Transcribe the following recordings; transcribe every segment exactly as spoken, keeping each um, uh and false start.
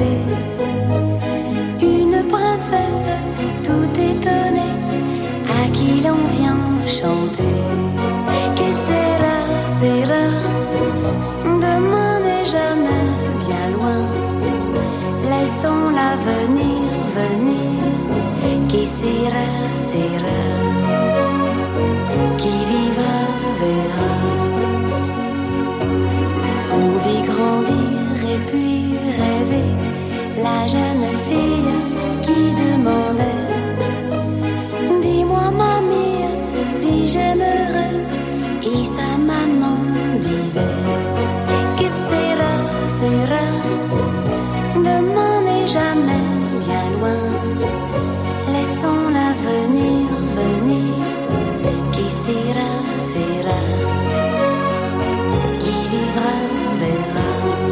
rêver. Une princesse tout étonnée à qui l'on vient chanter. Que sera, sera, demain n'est jamais bien loin. Laissons l'avenir venir. Qui sera, sera, qui vivra, verra. On vit grandir et puis rêver. La jeune fille qui demandait: dis-moi mamie si j'aimerais. Et sa maman disait: que sera, sera, demain n'est jamais bien loin. Laissons l'avenir venir. Qui sera, sera, qui vivra, verra.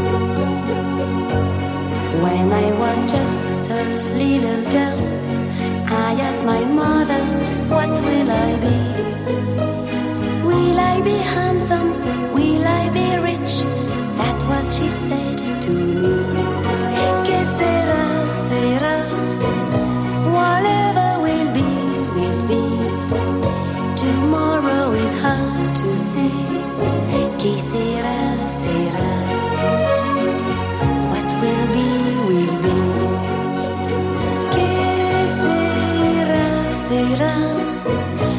When I was just a little girl, I asked my mother, what will I be? Will I be handsome? Will I be rich? That was she said to me. Que sera, sera, whatever will be, will be. Tomorrow is hard to see. Qui sera, sera, what will be, will be. Que sera, sera,